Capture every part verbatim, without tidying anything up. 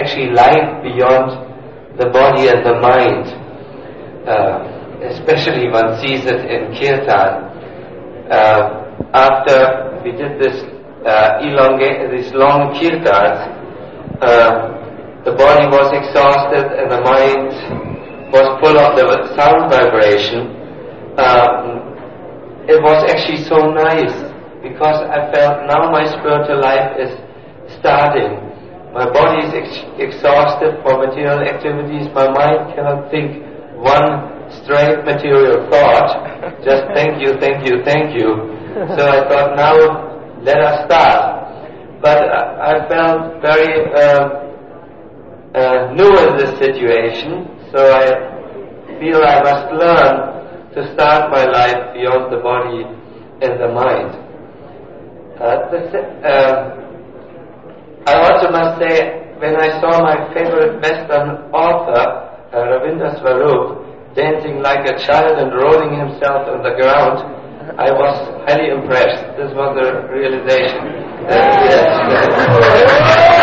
actually life beyond the body and the mind. Uh, especially one sees it in Kirtan. Uh, after we did this uh, elongate, these long Kirtans, uh, the body was exhausted and the mind was full of the sound vibration. Um, it was actually so nice because I felt now my spiritual life is starting. My body is ex- exhausted for material activities. My mind cannot think one straight material thought. Just thank you, thank you, thank you. So I thought, now let us start. But I, I felt very uh, uh, new in this situation. So I feel I must learn to start my life beyond the body and the mind. Uh, the, uh, I also must say, when I saw my favorite Western author, uh, Ravindra Swarup, dancing like a child and rolling himself on the ground, I was highly impressed. This was a realization. Uh, yes.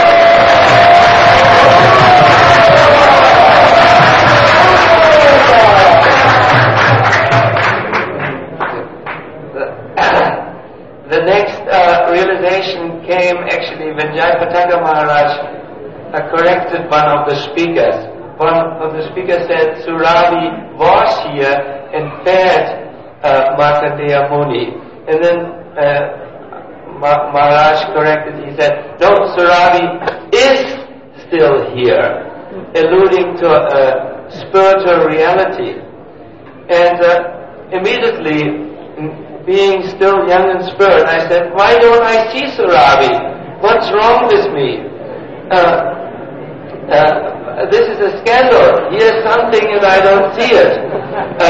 The next uh, realization came actually when Jayapataka Maharaj uh, corrected one of the speakers. One of the speakers said Suravi was here and fed uh, Markandeya Muni. And then uh, Ma- Maharaj corrected, he said, no, Suravi is still here, alluding to a spiritual reality. And uh, immediately, being still young in spirit, I said, why don't I see Suravi? What's wrong with me? Uh, uh, this is a scandal. Here's something and I don't see it. Uh,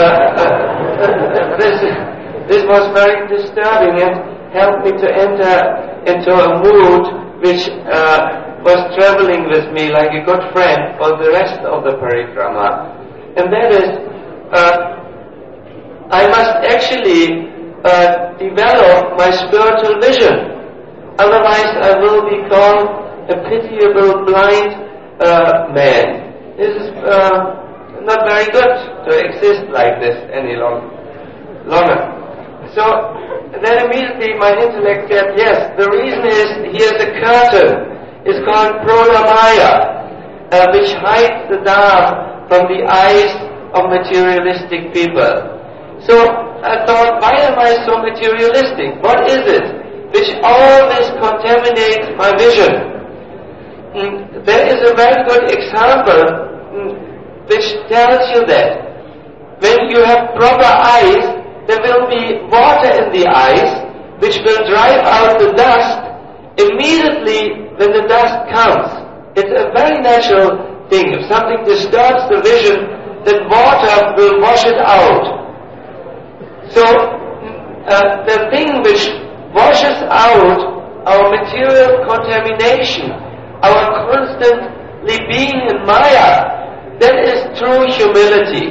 uh, this, this was very disturbing and helped me to enter into a mood which uh, was traveling with me like a good friend for the rest of the parikrama. And that is, uh, I must actually Uh, develop my spiritual vision. Otherwise I will become a pitiable blind uh, man. This is uh, not very good to exist like this any long, longer. So then immediately my intellect said, yes, the reason is here's a curtain. It's called Prodamaya, uh, which hides the dark from the eyes of materialistic people. So I thought, why am I so materialistic? What is it which always contaminates my vision? Mm, there is a very good example mm, which tells you that when you have proper eyes, there will be water in the eyes which will drive out the dust immediately when the dust comes. It's a very natural thing. If something disturbs the vision, then water will wash it out. So, uh, the thing which washes out our material contamination, our constantly being in Maya, that is true humility.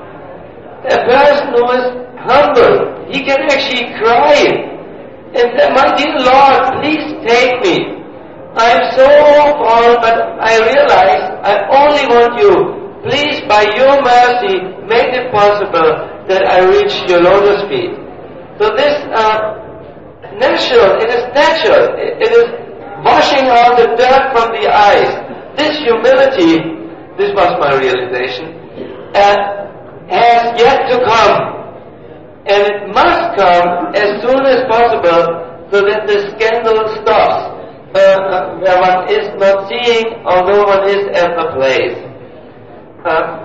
A person who is humble, he can actually cry and say, my dear Lord, please take me. I am so fallen, but I realize I only want you. Please, by your mercy, make it possible that I reach your lotus feet. So this uh, natural, it is natural, it, it is washing out the dirt from the eyes. This humility, this was my realization, uh, has yet to come. And it must come as soon as possible so that the scandal stops, uh, where one is not seeing although one is at the place. Uh,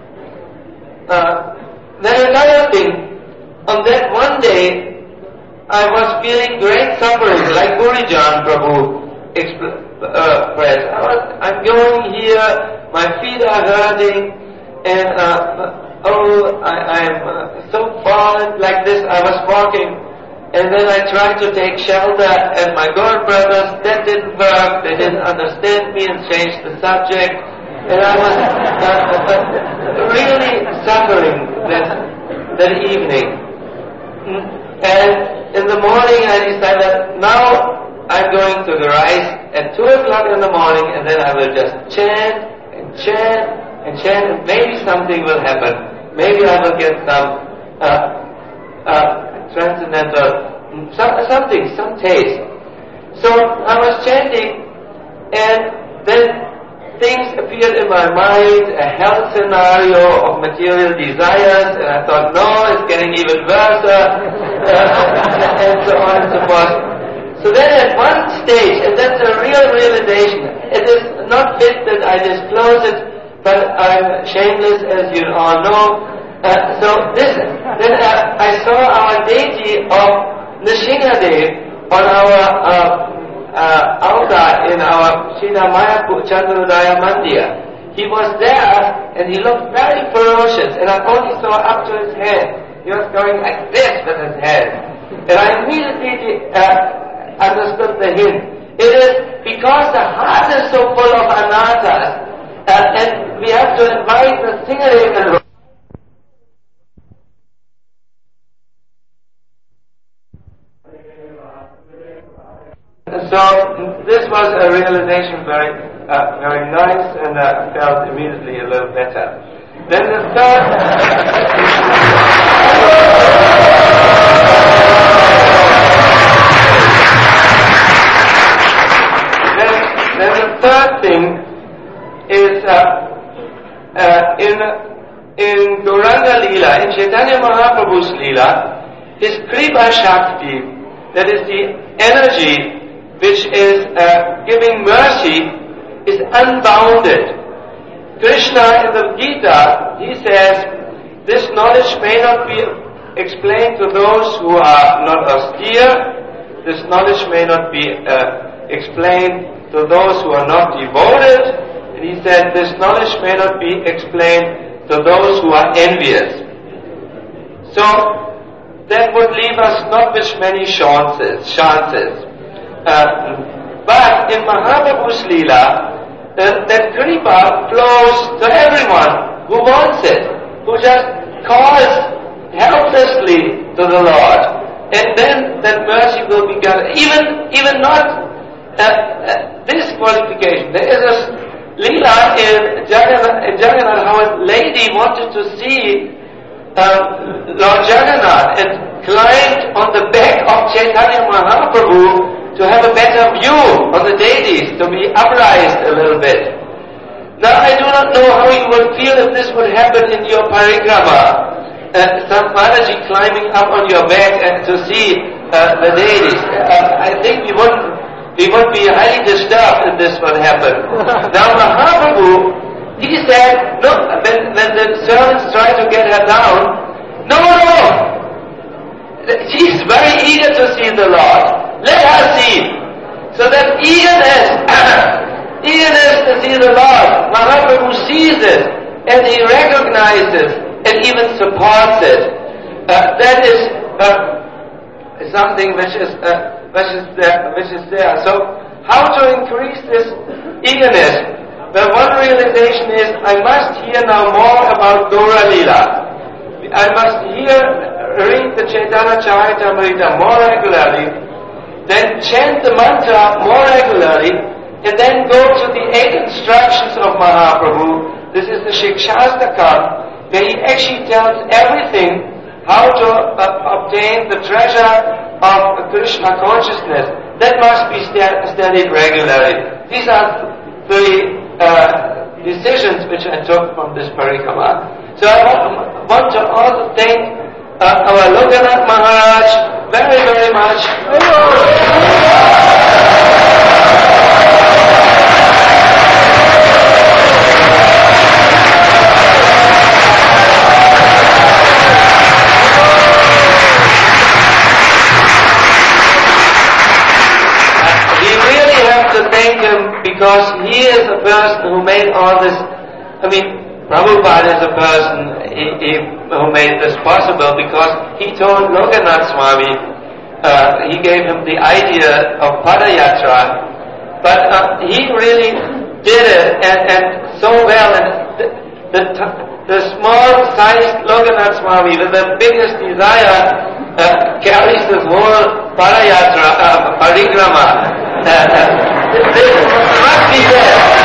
uh, Then another thing, on that one day, I was feeling great suffering, like Gurijan Prabhu expressed. I was, I'm going here, my feet are hurting, and uh, oh, I, I'm uh, so fallen like this. I was walking, and then I tried to take shelter, and my God brothers, that didn't work. They didn't understand me and changed the subject. And I was uh, really suffering that, that evening. And in the morning I decided, now I'm going to the rise at two o'clock in the morning, and then I will just chant and chant and chant, and maybe something will happen. Maybe I will get some uh, uh, transcendental, some, something, some taste. So I was chanting, and then things appeared in my mind, a health scenario of material desires, and I thought, no, it's getting even worse, uh, and so on and so forth. So then at one stage, and that's a real realization, it is not fit that I disclose it, but I'm shameless, as you all know. Uh, so this, then uh, I saw our deity of Nrsingadev on our uh, Uh, altar in our Srila Mayapur Chandrodaya Mandir. He was there and he looked very ferocious, and I only saw up to his head. He was going like this with his head. And I immediately uh, understood the hint. It is because the heart is so full of anarthas, uh, and we have to invite the Singadev and so this was a realization very, uh, very nice, and I uh, felt immediately a little better. Then the third, then, then the third thing is uh, uh, in in Gauranga Leela, in Chaitanya Mahaprabhu's Leela, his Kripa Shakti, that is the energy which is uh, giving mercy, is unbounded. Krishna in the Gita, he says, this knowledge may not be explained to those who are not austere, this knowledge may not be uh, explained to those who are not devoted, and he said, this knowledge may not be explained to those who are envious. So, that would leave us not with many chances, chances. Uh, but in Mahaprabhu's Leela, uh, that Kripa flows to everyone who wants it, who just calls helplessly to the Lord, and then that mercy will be gathered. Even, even not uh, uh, this qualification. There is a Leela in Jagannath, in Jagannath, how a lady wanted to see uh, Lord Jagannath and climbed on the back of Chaitanya Mahaprabhu to have a better view of the deities, to be upraised a little bit. Now I do not know how you would feel if this would happen in your parikrama. Uh, some Mataji climbing up on your back and to see uh, the deities. Uh, I think we wouldn't, we would be highly disturbed if this would happen. Now Mahaprabhu, he said, no, when, when the servants tried to get her down, no, no, she's very eager to see the Lord. Let her see. So that eagerness, eagerness to see the Lord, Mahaprabhu sees it, and he recognizes and even supports it. Uh, that is uh, something which is uh, which is there, which is there. So, how to increase this eagerness? Well, one realization is I must hear now more about Gaura Leela. I must hear, read the Chaitanya Charitamrita more regularly. Then chant the mantra more regularly, and then go to the eight instructions of Mahaprabhu. This is the Shikshastakam, where he actually tells everything how to uh, obtain the treasure of Krishna consciousness. That must be studied regularly. These are the uh, decisions which I took from this parikrama. So I want, want to also thank uh, our Lokanath Maharaj very, very much. We really have to thank him because he is a person who made all this. I mean, Prabhupada is a person he, he, who made this possible because he told Lokanath Swami, uh, he gave him the idea of Padayatra, but uh, he really did it and, and so well, and the, the, the small-sized Lokanath Swami with the biggest desire uh, carries this whole parayatra, uh, parikrama. Uh, this must be there.